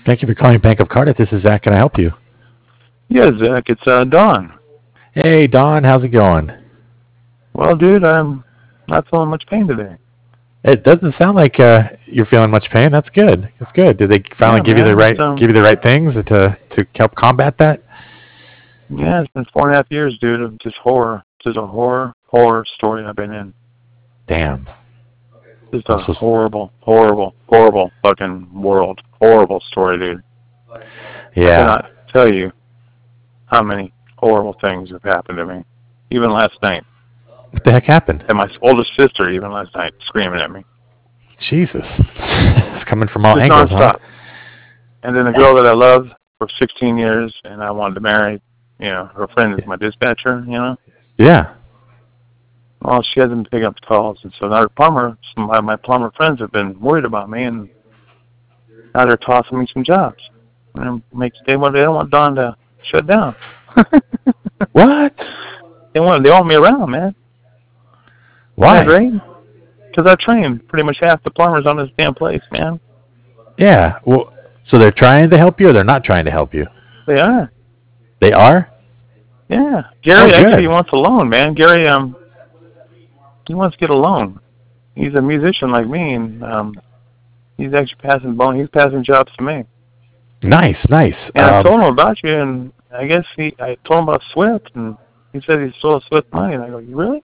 Thank you for calling Bank of Cardiff. This is Zach. Can I help you? Yeah, Zach, it's Don. Hey, Don. How's it going? Well, dude, I'm not feeling much pain today. It doesn't sound like you're feeling much pain. That's good. That's good. Did they finally Yeah, man, give you the right things to help combat that? yeah, it's been 4.5 years, dude, of just horror. Just a horror story I've been in. Damn. Just I'm a so horrible fucking world. Horrible story, dude. I yeah. cannot tell you how many horrible things have happened to me. Even last night. What the heck happened? And my oldest sister, even last night, screaming at me. Jesus. It's coming from all Just angles, nonstop. huh? And then the girl that I loved for 16 years and I wanted to marry, her friend is my dispatcher, Yeah. Well, she hasn't been picking up the calls, and so now some of my plumber friends have been worried about me, and now they're tossing me some jobs. And they don't want Don to shut down. What? They want me around, man. Why? Isn't that great? Because I trained pretty much half the plumbers on this damn place, man. Yeah. Well, so they're trying to help you, or they're not trying to help you? They are. They are? Yeah. Gary good. actually wants a loan, man. Gary, he wants to get a loan. He's a musician like me, and he's actually He's passing jobs to me. Nice. And I told him about you, and I guess I told him about Swift, and he said he stole Swift money, and I go, you really?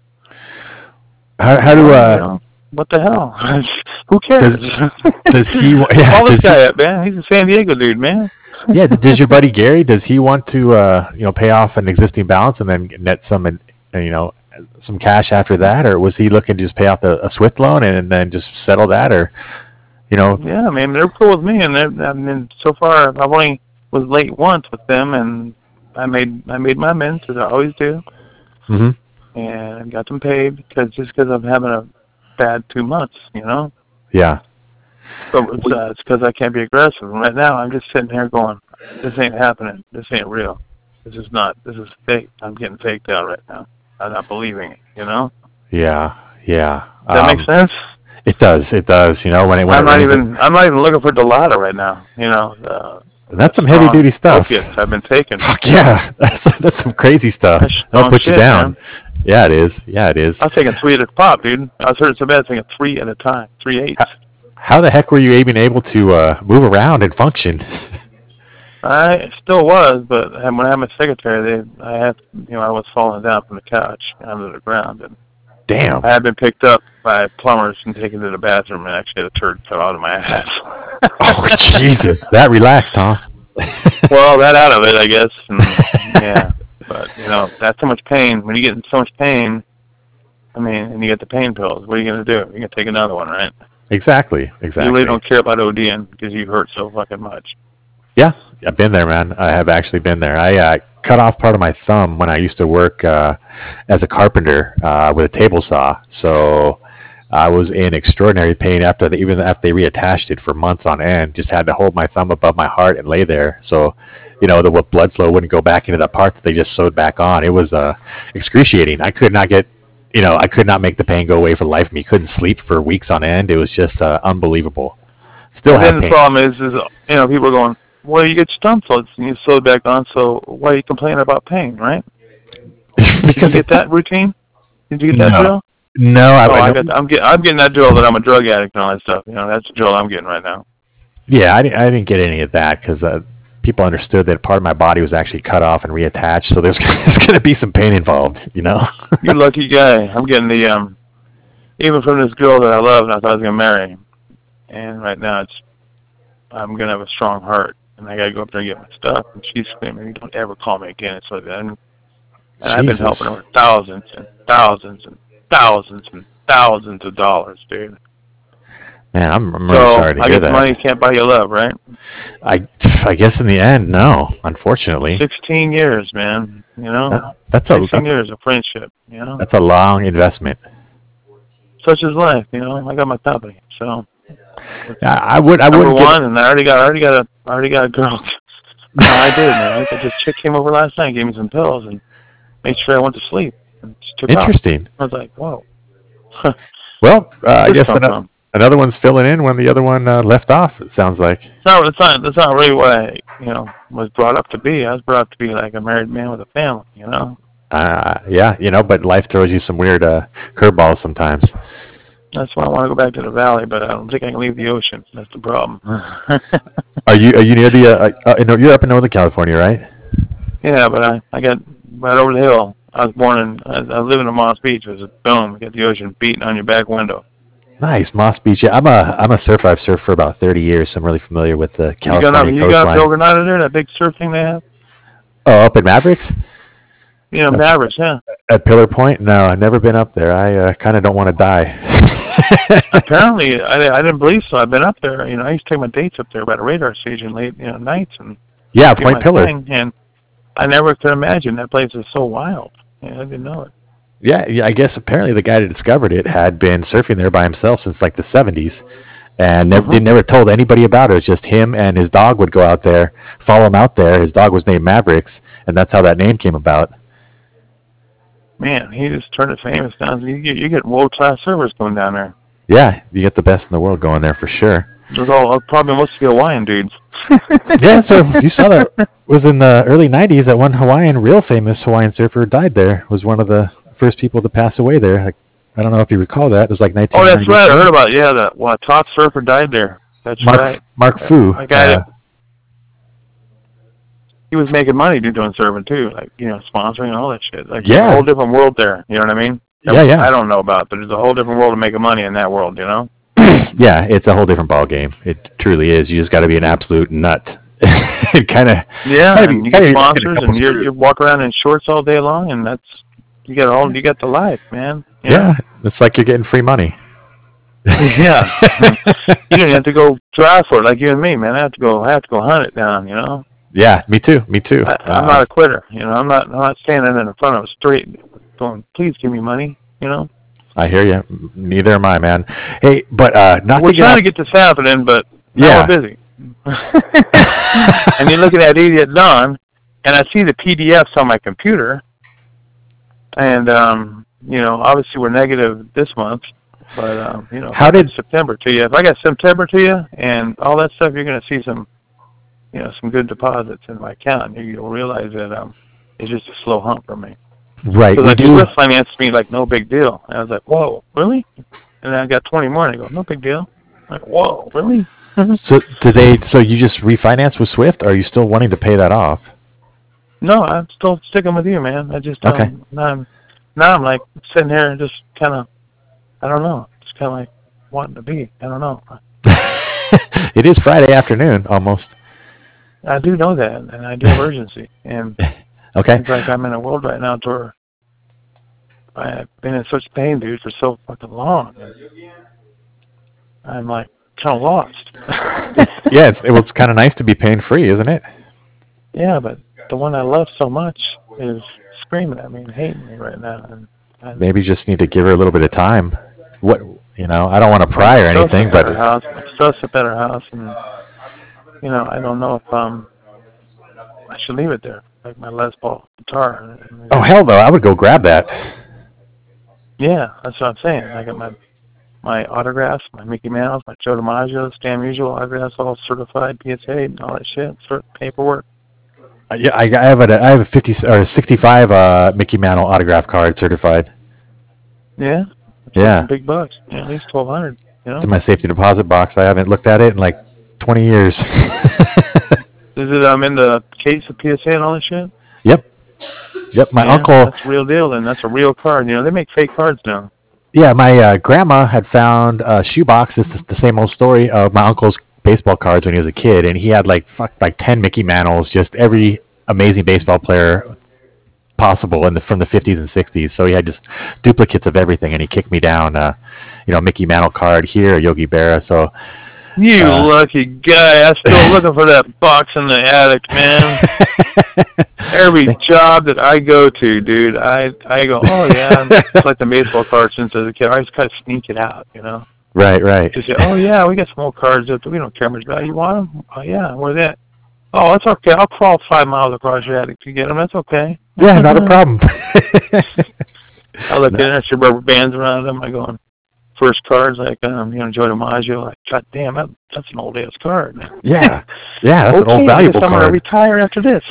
How do what the hell? Who cares? does he? Yeah, Call this guy up, man. He's a San Diego dude, man. Yeah. Does your buddy Gary? Does he want to pay off an existing balance and then net some some cash after that, or was he looking to just pay off a Swift loan and then just settle that, or Yeah, man, they're cool with me, and so far I've only was late once with them, and I made my amends as I always do. Mm-hmm. And I got them paid because I'm having a bad 2 months, Yeah. So it's because I can't be aggressive. And right now I'm just sitting here going, this ain't happening. This ain't real. This is fake. I'm getting faked out right now. I'm not believing it, Yeah. Does that make sense? It does. I'm not even looking for Dilaudid right now. That's some heavy duty stuff. Opiates I've been taking. Fuck yeah, that's some crazy stuff. That'll put you down. Man. Yeah, it is. I was taking 3 at a pop, dude. I was hurting so bad, I was taking 3 at a time, 3 8s. How the heck were you even able to move around and function? I still was, but when I had my secretary, I was falling down from the couch onto the ground, and damn, I had been picked up by plumbers and taken to the bathroom, and actually had a turd fell out of my ass. Oh Jesus, that relaxed, huh? Well, that out of it, I guess. And, yeah, but that's so much pain. When you get in so much pain, and you get the pain pills, what are you gonna do? You're gonna take another one, right? Exactly. You really don't care about ODing because you hurt so fucking much. Yeah, I've been there, man. I have actually been there. I cut off part of my thumb when I used to work as a carpenter with a table saw. So I was in extraordinary pain after they reattached it for months on end. Just had to hold my thumb above my heart and lay there. So, the blood flow wouldn't go back into the part that they just sewed back on. It was excruciating. I could not make the pain go away for the life of me. Couldn't sleep for weeks on end. It was just unbelievable. Still have pain. The problem is people are going, well, you get your thumb sewed back on, so why are you complaining about pain, right? Did you get that routine? Did you get that drill? No, I'm getting that drill that I'm a drug addict and all that stuff. That's the drill I'm getting right now. Yeah, I didn't get any of that because people understood that part of my body was actually cut off and reattached, so there's going to be some pain involved, You lucky guy. I'm getting the even from this girl that I love and I thought I was going to marry, and right now I'm going to have a strong heart, and I got to go up there and get my stuff, and she's screaming, "You don't ever call me again." It's like that. And I've been helping her thousands and thousands and thousands and thousands of dollars, dude. Man, I'm really sorry to hear that. I guess money can't buy you love, right? I guess in the end, no, unfortunately. 16 years, man. That's 16 years of friendship. That's a long investment. Such is life, I got my company, so. I would. Number one, and I already got a girl. No, I did, man. This chick came over last night, gave me some pills, and made sure I went to sleep. And she took Interesting. Off. I was like, whoa. Well, I guess Another one's filling in when the other one left off. It sounds like. That's not really what I, was brought up to be. I was brought up to be like a married man with a family, Yeah, but life throws you some weird curveballs sometimes. That's why I want to go back to the valley, but I don't think I can leave the ocean. That's the problem. Are you near the? You're up in Northern California, right? Yeah, but I got right over the hill. I was living in Moss Beach. It was boom, you got the ocean beating on your back window. Nice, Moss Beach. Yeah, I'm a surfer. I've surfed for about 30 years, so I'm really familiar with the California coastline. You got Bill Granada there, that big surf thing they have? Oh, up at Mavericks? Mavericks, yeah. At Pillar Point? No, I've never been up there. I kind of don't want to die. Apparently, I didn't believe so. I've been up there. I used to take my dates up there by the radar station late, nights and yeah, Point Pillar. And I never could imagine that place is so wild. I didn't know it. Yeah, I guess apparently the guy that discovered it had been surfing there by himself since like the 70s, and they never told anybody about it. It was just him and his dog would go out there, follow him out there. His dog was named Mavericks, and that's how that name came about. Man, he just turned it famous down. You get world-class surfers going down there. Yeah, you get the best in the world going there for sure. There's probably mostly Hawaiian dudes. Yeah, so you saw that was in the early 90s that one real famous Hawaiian surfer died there. Was one of the first people to pass away there. I don't know if you recall that. It was like 1990. Oh, that's right. I heard about it. Yeah, top surfer died there. That's right. Mark Fu. He was making money doing surfing too, sponsoring and all that shit. Yeah. A whole different world there. You know what I mean? Yeah. I don't know about, but there's a whole different world of making money in that world. Yeah, it's a whole different ball game. It truly is. You just got to be an absolute nut. Kind of. Yeah, and you get sponsors, and you walk around in shorts all day long, and you got the life, man. Yeah, it's like you're getting free money. Yeah, you don't have to go drive for it like you and me, man. I have to go hunt it down, Yeah, me too. I'm not a quitter, I'm not standing in front of a street going, please give me money, I hear you. Neither am I, man. Hey, but we're trying to get this happening, but we're busy. And you're looking at Idiot Don, and I see the PDFs on my computer, and obviously we're negative this month, but how did September to you? If I got September to you and all that stuff, you're going to see some good deposits in my account. You'll realize that it's just a slow hump for me. Right. Because Swift financed me like no big deal. And I was like, whoa, really? And then I got 20 more, and I go, no big deal. I'm like, whoa, really? So you just refinanced with Swift, or are you still wanting to pay that off? No, I'm still sticking with you, man. I just okay. Now I'm like sitting here and just kind of, I don't know, just kind of like wanting to be. I don't know. It is Friday afternoon, almost. I do know that, and I do have urgency. And okay. It's like I'm in a world right now where I've been in such pain, dude, for so fucking long. I'm like kind of lost. Yeah, it's kind of nice to be pain-free, isn't it? Yeah, but the one I love so much is screaming at me and hating me right now. And maybe you just need to give her a little bit of time. What I don't want to pry or anything, but I'm still at a better house, and I don't know if I should leave it there, like my Les Paul guitar. Oh hell no! I would go grab that. Yeah, that's what I'm saying. I got my autographs, my Mickey Mouse, my Joe DiMaggio, Stan Musial autographs, all certified, PSA, and all that shit, paperwork. Yeah, I have a 50 or 65 Mickey Mantle autograph card certified. Yeah. Yeah. Big bucks. Yeah, at least $1,200. It's in my safety deposit box. I haven't looked at it in like 20 years. Is it in the case of PSA and all that shit? Yep. My uncle. That's a real deal, then. That's a real card. They make fake cards now. Yeah, my grandma had found a shoebox. It's the same old story of my uncle's baseball cards when he was a kid, and he had like 10 Mickey Mantles, just every amazing baseball player possible from the 50s and 60s. So he had just duplicates of everything, and he kicked me down Mickey Mantle card here, Yogi Berra. So you lucky guy. I'm still looking for that box in the attic, man. Every job that I go to, dude, I go, oh yeah, it's like the baseball cards since as a kid. I just kind of sneak it out, Right. Just say, oh yeah, we got some old cards that we don't care much about. You want them? Oh yeah, where's that? Oh, that's okay. I'll crawl 5 miles across your attic to get them. That's okay. Yeah, not a problem. I look at your rubber bands around them. I go, first cards like Joe DiMaggio. Like, God damn, that's an old ass card. Yeah, that's an old valuable card. I'm gonna retire after this.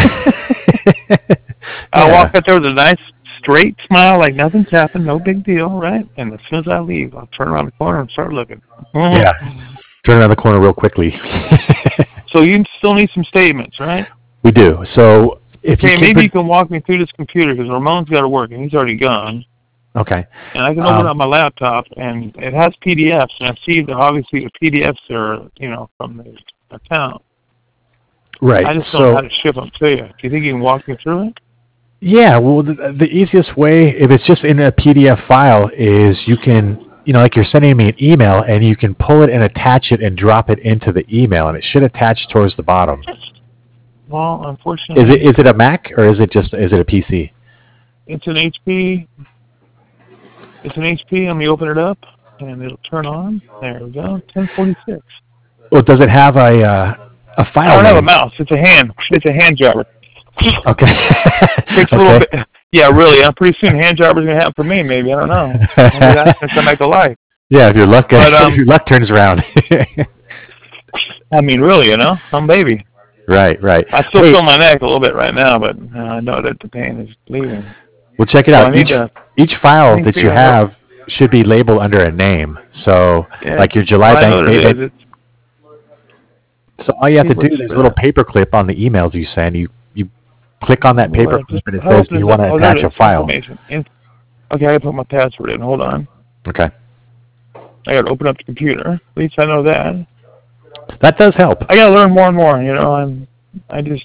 I walk out there with a nice straight smile, like nothing's happened, no big deal, right? And as soon as I leave, I'll turn around the corner and start looking. Yeah, turn around the corner real quickly. So you still need some statements, right? We do. So if maybe you can walk me through this computer because Ramon's got to work and he's already gone. Okay. And I can open up my laptop and it has PDFs, and I see that obviously the PDFs are from the account. Right. I just don't know how to ship them to you. Do you think you can walk me through it? Yeah, well, the easiest way, if it's just in a PDF file, is you can, like you're sending me an email, and you can pull it and attach it and drop it into the email, and it should attach towards the bottom. Well, unfortunately... Is it a Mac, or is it a PC? It's an HP. It's an HP. Let me open it up, and it'll turn on. There we go, 1046. Well, does it have a file I don't name? have a mouse. It's a hand jobber. Okay. Takes a little bit. Yeah, really. Pretty soon, hand jobber's gonna happen for me. Maybe I don't know. Maybe that's gonna come back to life. Yeah, if your luck turns around. I mean, really, I'm baby. Right. I still feel my neck a little bit right now, but I know that the pain is leaving. Well, check it out. Each file that you have should be labeled under a name. So, like your July bank statement. So all you have to do, there's a little paperclip on the emails you send. You click on that paperclip and it says, do you want to attach a file? Okay, I got to put my password in. Hold on. Okay. I got to open up the computer. At least I know that. That does help. I got to learn more and more. I just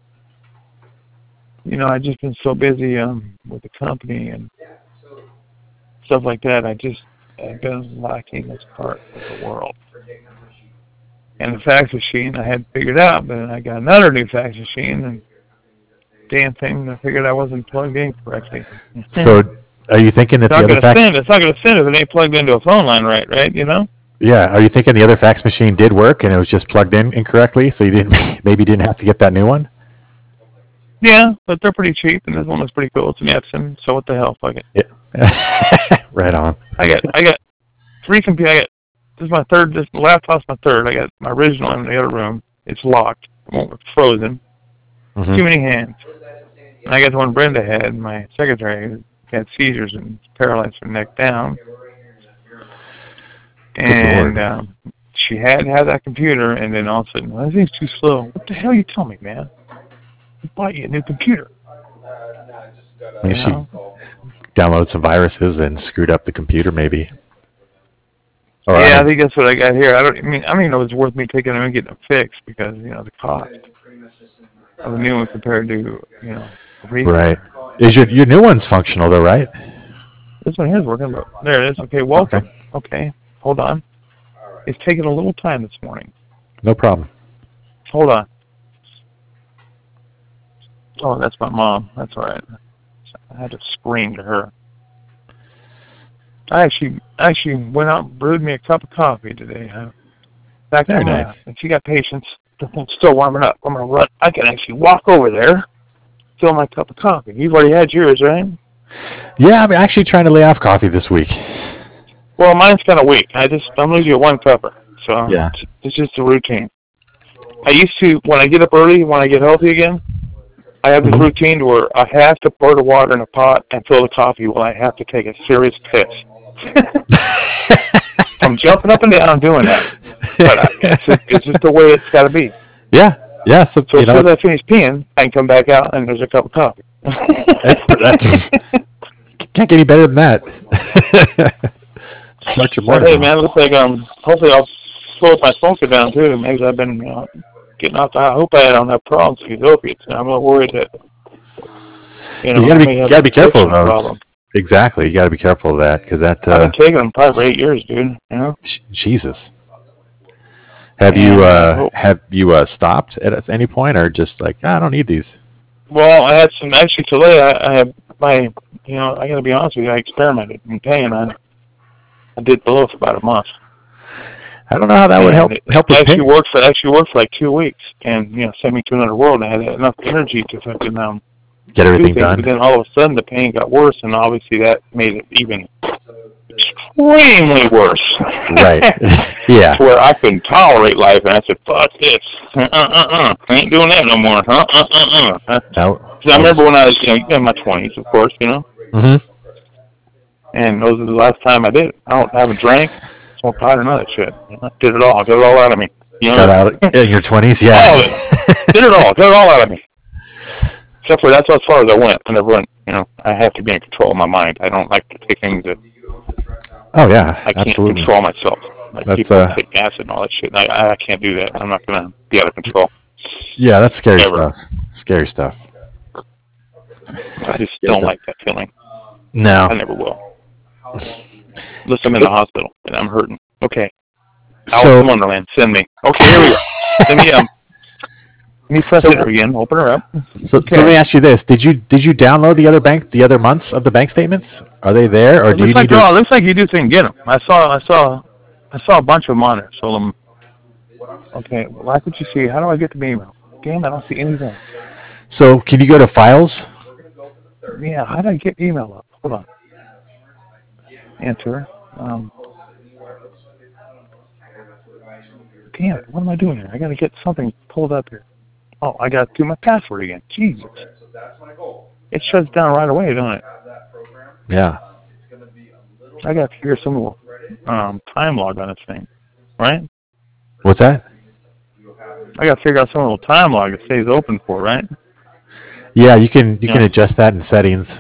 been so busy with the company and stuff like that. I've been lacking this part of the world. And the fax machine I had figured out, but then I got another new fax machine, and damn thing, I figured I wasn't plugged in correctly. So, are you thinking that the other fax... It's not going to send if it ain't plugged into a phone line right, Yeah, are you thinking the other fax machine did work and it was just plugged in incorrectly, so you didn't have to get that new one? Yeah, but they're pretty cheap, and this one was pretty cool. It's an Epson, so what the hell, fuck it. Yeah. Right on. I got 3 computers. This is my third. This laptop's my third. I got my original in the other room. It's locked. It's frozen. Mm-hmm. Too many hands. And I got the one Brenda had, my secretary, who had seizures and paralyzed from neck down. And she had that computer, and then all of a sudden, well, this thing's too slow. What the hell you tell me, man? I bought you a new computer. Maybe she downloaded some viruses and screwed up the computer, maybe. I think that's what I got here. I don't even know if it's worth me taking them and getting them fixed because the cost of a new one compared to Right. Is your new one's functional though, right? This one here's working. There it is. Okay, welcome. Okay, hold on. It's taking a little time this morning. No problem. Hold on. Oh, that's my mom. That's all right. I had to scream to her. I actually went out and brewed me a cup of coffee today. Back to nice. And she got patience. The thing's still warming up. I'm gonna run. I can actually walk over there, fill my cup of coffee. You've already had yours, right? Yeah, I'm actually trying to lay off coffee this week. Well, mine's kind of weak. I'm losing 1 cupper, so yeah. It's just a routine. I used to, when I get up early, when I get healthy again, I have this routine where I have to pour the water in a pot and fill the coffee while I have to take a serious piss. I'm jumping up and down doing that, but it's just the way it's got to be. Yeah. So as soon as I finish peeing, I can come back out and there's a cup of coffee. That's can't get any better than that. Start your morning. Hey man, looks like hopefully I'll slow my smoking down too. Maybe I've been getting off. I hope I don't have problems with these opiates. I'm a little worried that you gotta be careful of those. Exactly, you got to be careful of that because that. I've been taking them probably for 8 years, dude. Jesus. Have you stopped at any point, or just like I don't need these? Well, I had some actually today. I have my, I got to be honest with you. I experimented in pain. I did below for about a month. I don't know how that would help. It actually worked for like 2 weeks, and sent me to another world. And I had enough energy to fucking get everything done. But then all of a sudden the pain got worse, and obviously that made it even extremely worse. Right. Yeah. To where I couldn't tolerate life, and I said, "Fuck this! I ain't doing that no more." Because I remember when I was, in my 20s, of course, Mm-hmm. and those are the last time I did it. I haven't drank, smoked pot, or none of that shit. I did it all. Got it all out of me. Got out in your 20s, yeah. All of it. Did it all. Got it all out of me. Except for that's as far as I went. I never went. I have to be in control of my mind. I don't like to take things that. Oh yeah, I can't absolutely. control myself. Like That's people take acid and all that shit. I can't do that. I'm not gonna be out of control. Yeah, that's scary Ever. stuff. Scary stuff. I just don't like that feeling. No. I never will. Unless I'm in the hospital and I'm hurting. Okay. Alice So in Wonderland, send me. Okay, here we go. Let me press it again. Open her up. So let me ask you this: Did you download the other months of the bank statements? Are they there, or do you need to? Looks like you do can get them. I saw a bunch of them on there. So okay, why could you see? How do I get to the email? Damn, I don't see anything. So can you go to files? Yeah, how did I get email up? Hold on. Enter. Damn it, what am I doing here? I gotta get something pulled up here. Oh, I gotta do my password again. Jesus. It shuts down right away, don't it? Yeah. I gotta figure some little time log on this thing, right? What's that? I gotta figure out some little time log it stays open for, right? Yeah, you can adjust that in settings.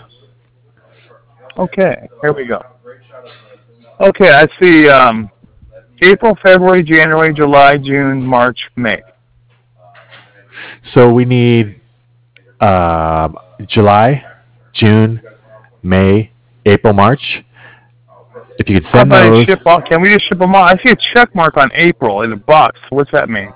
Okay, here we go. Okay, I see April, February, January, July, June, March, May. So we need July, June, May, April, March. If you could send those. Can we just ship them all? I see a check mark on April in the box. What's that mean?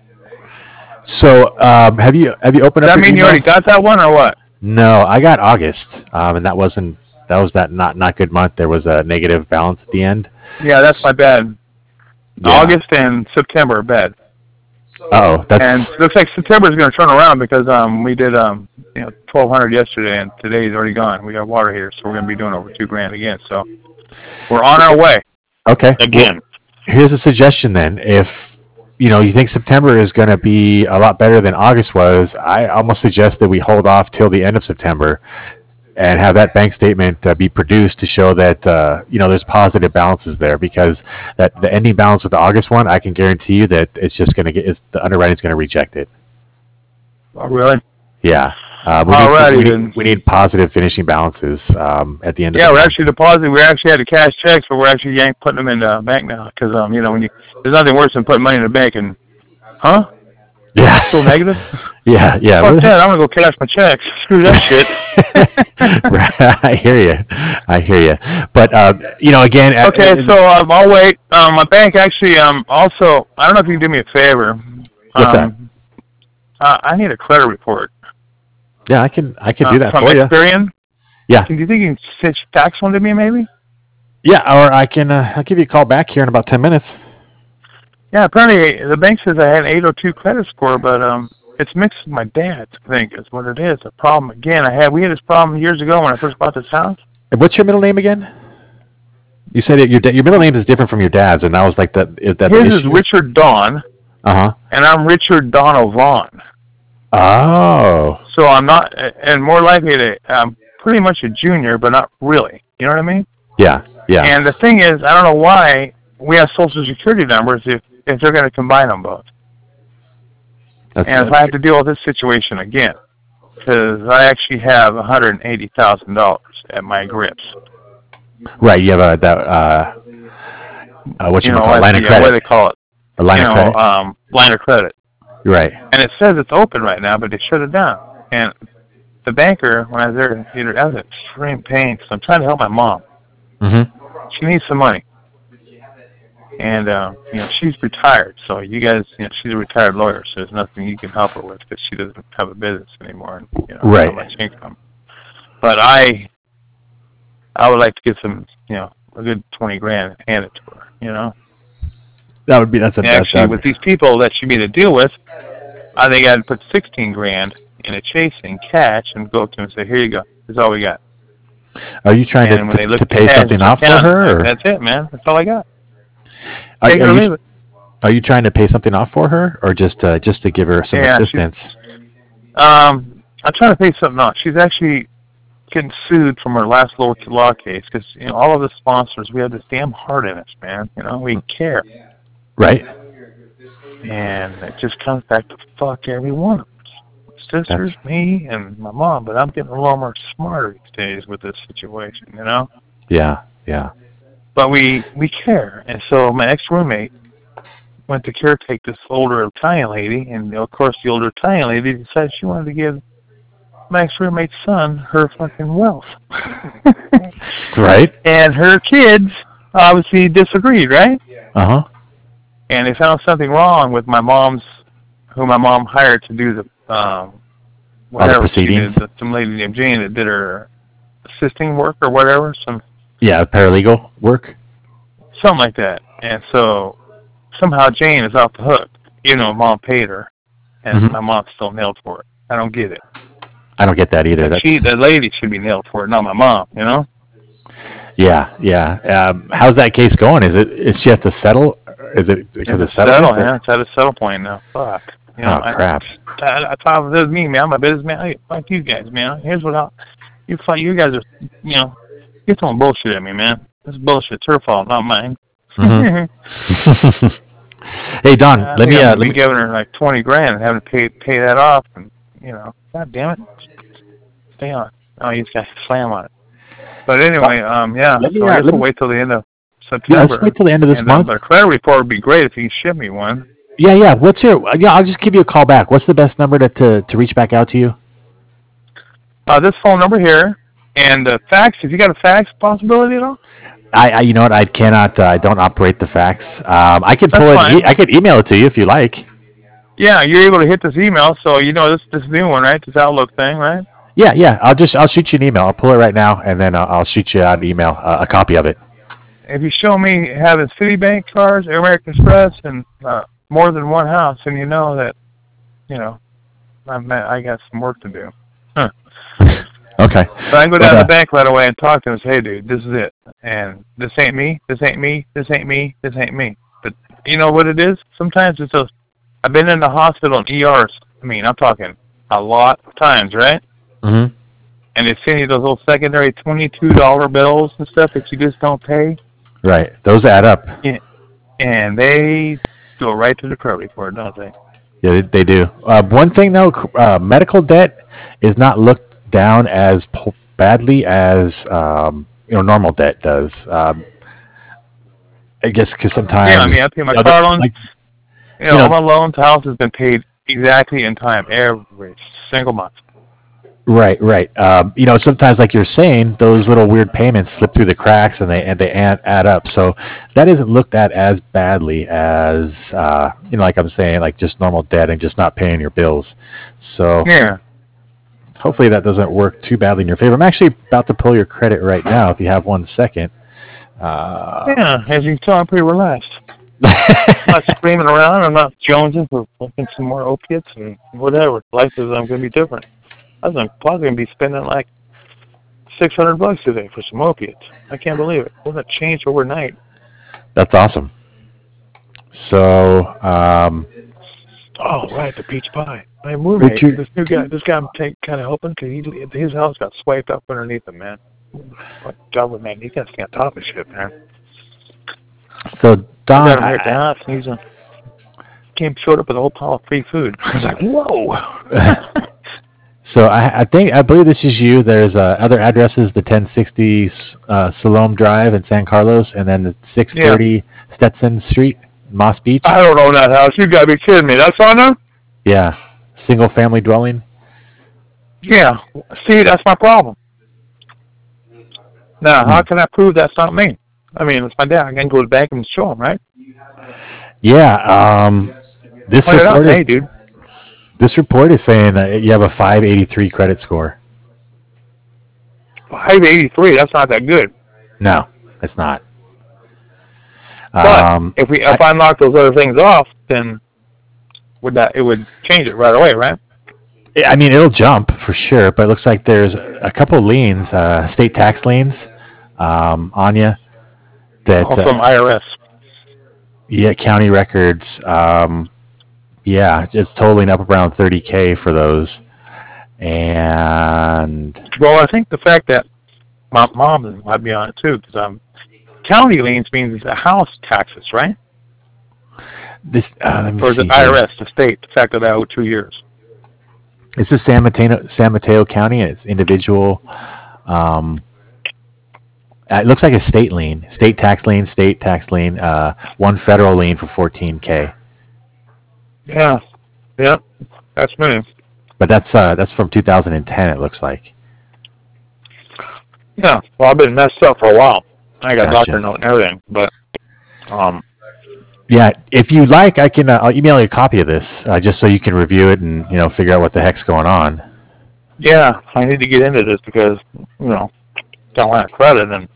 So have you opened up? Does that mean you already got that one or what? No, I got August, and that was that not good month. There was a negative balance at the end. Yeah, that's my bad. Yeah. August and September are bad. Oh, and it looks like September is going to turn around because we did 1,200 yesterday, and today's already gone. We got water here, so we're going to be doing over $2,000 again. So we're on our way. Okay. Again. Well, here's a suggestion then. If you think September is going to be a lot better than August was, I almost suggest that we hold off till the end of September and have that bank statement be produced to show that there's positive balances there, because that the ending balance with the August one, I can guarantee you that it's just going to the underwriting's going to reject it. Oh, really? Yeah. We need positive finishing balances at the end of the month. Yeah, we're actually depositing. We actually had to cash checks, but we're actually putting them in the bank now because when there's nothing worse than putting money in the bank and yeah, still negative. Yeah. Fuck that! I'm gonna go cash my checks. Screw that shit. I hear you. But again. Okay, so I'll wait. My bank actually also. I don't know if you can do me a favor. What's that? I need a credit report. Yeah, I can do that from for you. Experian? Yeah. Do you think you can fax one to me, maybe? Yeah, or I can. I'll give you a call back here in about 10 minutes. Yeah, apparently the bank says I had an 802 credit score, but it's mixed with my dad's. I think is what it is. The problem again. We had this problem years ago when I first bought this house. And what's your middle name again? You said your middle name is different from your dad's, and that was like that. Is that his the is Richard Don? And I'm Richard Donovan. Oh. So I'm not, and more likely I'm pretty much a junior, but not really. You know what I mean? Yeah. And the thing is, I don't know why we have Social Security numbers if they're going to combine them both. If I have to deal with this situation again, because I actually have $180,000 at my grips. Right, you have what you call line of credit. What do they call it? A line of credit. Line of credit. Right. And it says it's open right now, but they shut it down. And the banker, when I was there, I was in extreme pain because I'm trying to help my mom. Mm-hmm. She needs some money. And, she's retired. So you guys, she's a retired lawyer, so there's nothing you can help her with because she doesn't have a business anymore and, right. not much income. But I would like to get some, a good $20,000 handed to her, That would be, actually, with these people that she made a deal with, I think I'd put $16,000 in a chase in cash and go up to them and say, here you go. This is all we got. Are you trying And when they look to at the pay cash something off for account, her? Or that's it, man. That's all I got. are, Take it are or you leave it. are you trying to pay something off for her, or just to give her some Yeah, she's. assistance? I'm trying to pay something off. She's actually getting sued from her last little law case because all of the sponsors, we have this damn heart in us, man. We care, Right. and it just comes back to fuck every one of us. Sisters, That's me, and my mom. But I'm getting a little more smarter these days with this situation, yeah, yeah. But we care, and so my ex roommate went to caretake this older Italian lady, and of course the older Italian lady decided she wanted to give my ex-roommate's son her fucking wealth. Right. And her kids obviously disagreed, right? Uh huh. And they found something wrong with who my mom hired to do the, All the whatever she did, proceedings. some lady named Jane that did her assisting work or whatever, Yeah, paralegal work. something like that. And so somehow Jane is off the hook, mom paid her, and Mm-hmm. my mom's still nailed for it. I don't get it. I don't get that either. That's The lady should be nailed for it, not my mom, yeah, yeah. How's that case going? Is she have to settle? Is it because of settlement? Yeah, it's at a settle point now. Fuck. Oh crap. I thought it was me, man. I'm a businessman. Hey, fuck you guys, man. Here's what you guys are, you're throwing bullshit at me, man. This is bullshit. It's her fault, not mine. Mm-hmm. Hey Don, let me. giving her like 20 grand and having to pay that off, and god damn it, stay on. Oh, you just got to slam on it. But anyway, yeah. So I guess we'll wait till the end of September. Yeah, let's wait till the end of this month. But a credit report would be great if you can ship me one. Yeah, yeah. I'll just give you a call back. What's the best number to reach back out to you? This phone number here, and fax. If you got a fax possibility at all? You know what? I cannot. I don't operate the fax. I could pull it. I could email it to you if you like. Yeah, you're able to hit this email, so this new one, right? This Outlook thing, right? Yeah, yeah. I'll shoot you an email. I'll pull it right now, and then I'll shoot you out an email, a copy of it. If you show me having Citibank cards, American Express, and more than one house, and you know that, I got some work to do. Huh. Okay. So I can go down to the bank right away and talk to them and say, hey, dude, this is it. And this ain't me, this ain't me, this ain't me, this ain't me. But you know what it is? Sometimes it's those, I've been in the hospital and ERs. I'm talking a lot of times, right? Mm-hmm. And they send you those little secondary $22 bills and stuff that you just don't pay. Right. Those add up. Yeah. And they go right to the credit report, don't they? Yeah, they do. One thing though, medical debt is not looked down as badly as normal debt does. I guess because sometimes. Yeah, I pay my car loans. All my loans, house has been paid exactly in time every single month. Right, right. Sometimes, like you're saying, those little weird payments slip through the cracks, and they add up. So that isn't looked at as badly as like I'm saying, like just normal debt and just not paying your bills. So yeah, hopefully that doesn't work too badly in your favor. I'm actually about to pull your credit right now. If you have 1 second. Yeah, as you can tell, I'm pretty relaxed. I'm not screaming around. I'm not jonesing for fucking some more opiates and whatever. Life is going to be different. I was probably going to be spending like $600 today for some opiates. I can't believe it. It doesn't change overnight. That's awesome. So, oh, right, the peach pie. My roommate, this guy I'm kind of helping because his house got swiped up underneath him, man. What government? He got to stay on top of shit, man. So, Don, I got him here at the house, and showed up with a whole pile of free food. I was like, whoa. So I believe this is you. There's other addresses: the 1060 Salome Drive in San Carlos, and then the 630 Stetson Street, Moss Beach. I don't own that house. You gotta be kidding me. That's on there? Yeah, single family dwelling. Yeah. See, that's my problem. Now, how can I prove that's not me? It's my dad. I can go to the bank and show him, right? Yeah. This report is, hey, dude. This report is saying that you have a 583 credit score. 583. That's not that good. No, it's not. But if I knock those other things off, then it would change it right away, right? I mean, it'll jump for sure, but it looks like there's a couple liens, state tax liens, on you that, Oh, from IRS. yeah, county records. Yeah, it's totaling up around 30K for those. And Well, I think the fact that my mom might be on it too, because county liens means the house taxes, right? this, let me Or is see it here. IRS, the state, the fact that I owe 2 years? This is San Mateo County. It's individual. Um, it looks like a state lien, state tax lien, one federal lien for 14K. Yeah, yeah, that's me. But that's from 2010. It looks like. Yeah, well, I've been messed up for a while. I got Gotcha. doctor note and everything, but Yeah, if you like, I can. I'll email you a copy of this, just so you can review it and figure out what the heck's going on. yeah, I need to get into this because got a lot of credit and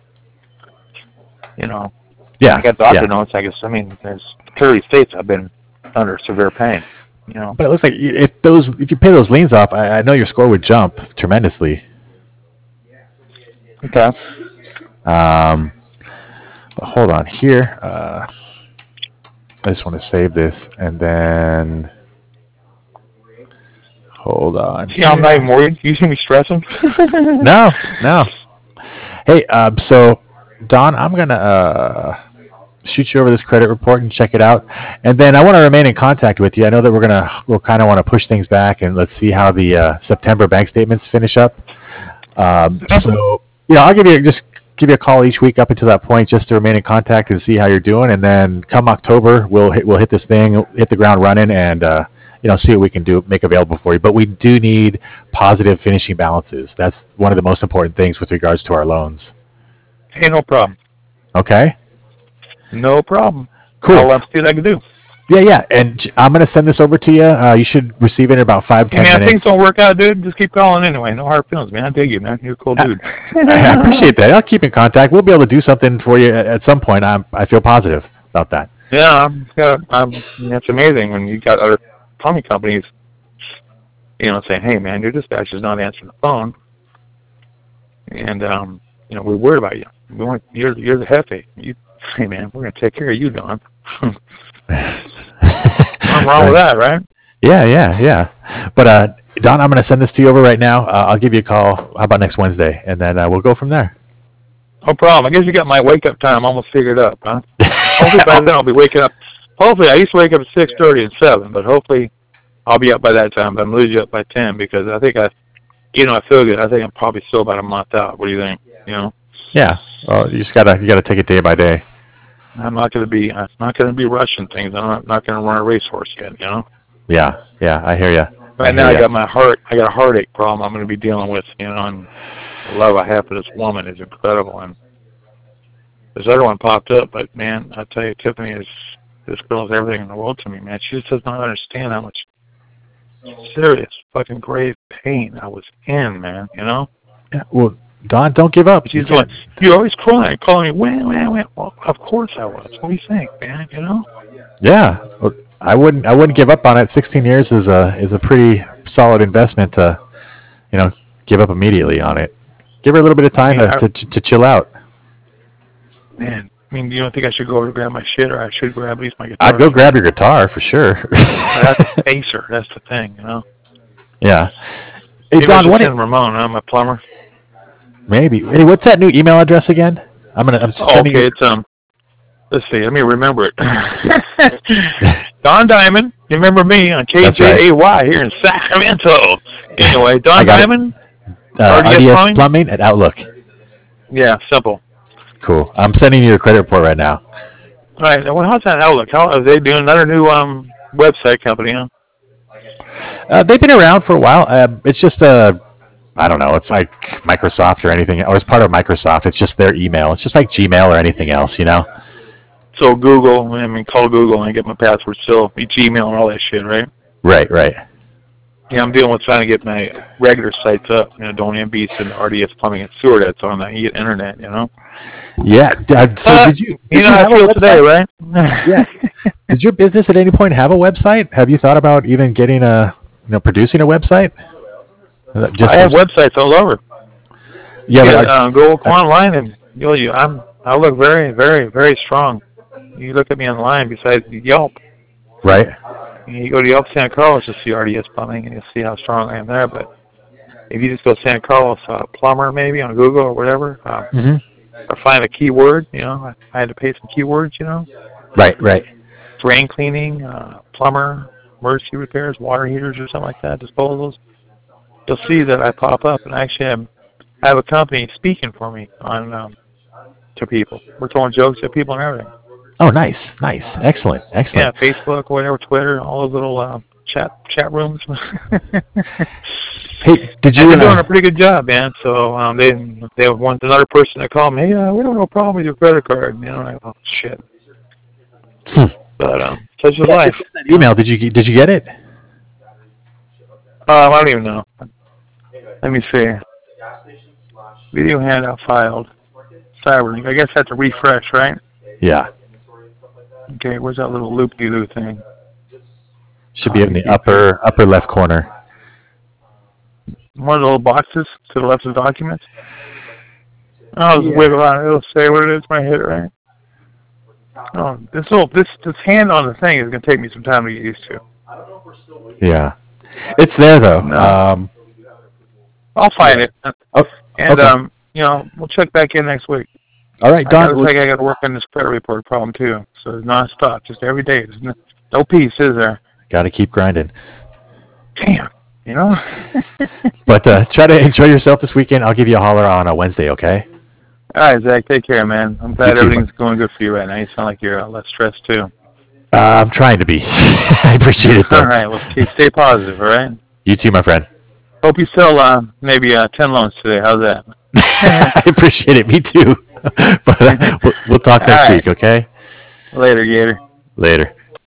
Yeah, I got doctor yeah. notes. I guess there's clearly states I've been under severe pain. But it looks like if you pay those liens off, I know your score would jump tremendously. Okay. But hold on here. I just want to save this and then hold on. Yeah, I'm not even worried. You see me stressing? No, no. Hey, so Don, I'm gonna shoot you over this credit report and check it out, and then I want to remain in contact with you. I know that we'll kind of want to push things back and let's see how the September bank statements finish up. So I'll give you a call each week up until that point just to remain in contact and see how you're doing, and then come October we'll hit this thing, hit the ground running, and see what we can make available for you. But we do need positive finishing balances. That's one of the most important things with regards to our loans. Hey, no problem. Okay. No problem. Cool. I'll see what I can do. Yeah, and I'm gonna send this over to you. You should receive it in about 5-10 Man, minutes. things don't work out, dude. Just keep calling anyway. No hard feelings, man. I dig you, man. You're a cool dude. I appreciate that. I'll keep in contact. We'll be able to do something for you at some point. I feel positive about that. Yeah, it's amazing when you got other plumbing companies, saying, "Hey, man, your dispatch is not answering the phone, and we're worried about you. You're the jefe. Hey, man, we're gonna take care of you, Don." Nothing wrong with that, right? Yeah. But Don, I'm gonna send this to you over right now. I'll give you a call. How about next Wednesday, and then we'll go from there. No problem. I guess you got my wake up time almost figured up, huh? Hopefully by then I'll be waking up. Hopefully, I used to wake up at 6:30 and 7, but hopefully I'll be up by that time. But I'm losing up by 10 because I think I feel good. I think I'm probably still about a month out. What do you think? Yeah. Well, you gotta take it day by day. I'm not gonna be rushing things. I'm not gonna run a racehorse yet. Yeah. I hear you. Right now I got a heartache problem I'm gonna be dealing with. And the love I have for this woman is incredible. And this other one popped up, but man, I tell you, Tiffany this girl is everything in the world to me, man. She just does not understand how much serious, fucking grave pain I was in, man. Yeah. Well, Don, don't give up. She's like, you're always crying, calling me, when. Well, of course I was. What do you think, man? Yeah. Well, I wouldn't give up on it. 16 years is a pretty solid investment to, give up immediately on it. Give her a little bit of time to chill out. Man, you don't think I should go over to grab my shit, or I should grab at least my guitar? I'd go grab your guitar for sure. I have to face her. That's the thing, Yeah. Hey, Maybe Don, I should send Ramon. I'm a plumber. Maybe. Hey, what's that new email address again? I'm sending you. It's let's see. Let me remember it. Don Diamond. You remember me on KJAY here in Sacramento. Anyway, Don Diamond. RDS Plumbing at Outlook. Yeah, simple. Cool. I'm sending you a credit report right now. All right. Well, how's that Outlook? How are they doing? Another new website company, huh? They've been around for a while. It's just I don't know. It's like Microsoft or anything, or it's part of Microsoft. It's just their email. It's just like Gmail or anything else, So Google, call Google and get my password still, Gmail and all that shit, right? Right. Yeah, I'm dealing with trying to get my regular sites up, Don M. Beast and RDS Plumbing and Sewer that's on the internet, Yeah. So did you I feel today, right? Yeah. Did your business at any point have a website? Have you thought about even getting producing a website? Just I have websites all over. yeah, but Go online and I look very, very, very strong. You look at me online besides Yelp. right. You go to Yelp San Carlos, you'll see RDS Plumbing, and you'll see how strong I am there. But if you just go San Carlos plumber maybe on Google or whatever, or find a keyword, I had to pay some keywords, Right. drain cleaning, plumber, emergency repairs, water heaters or something like that, disposals. You'll see that I pop up, and actually I have a company speaking for me on to people. We're telling jokes to people and everything. Oh, nice. Excellent. Yeah, Facebook, whatever, Twitter, all those little chat rooms. Hey, did you? They're doing a pretty good job, man. So they want another person to call me. Hey, we don't have a problem with your credit card. Like, oh shit. But such is life. That email. Did you get it? I don't even know. Let me see. Video handout filed. Cyberlink. I guess I have to refresh, right? Yeah. Okay, where's that little loop-de-loo thing? Should be in the upper left corner. One of the little boxes to the left of the documents. I'll just wiggle on it. It'll say what it is when I hit it, right? Oh, this hand on the thing is going to take me some time to get used to. Yeah. It's there, though. No. I'll find it. And, okay. We'll check back in next week. All right, Don. I got to work on this credit report problem, too. So it's nonstop, just every day. There's no peace, is there? Got to keep grinding. Damn. But try to enjoy yourself this weekend. I'll give you a holler on a Wednesday, okay? All right, Zach. Take care, man. I'm glad everything's going good for you right now. You sound like you're less stressed, too. I'm trying to be. I appreciate it, though. All right. Well, stay positive, all right? You too, my friend. Hope you sell maybe 10 loans today. How's that? I appreciate it. Me too. But we'll talk next week, okay? Later, Gator. Later.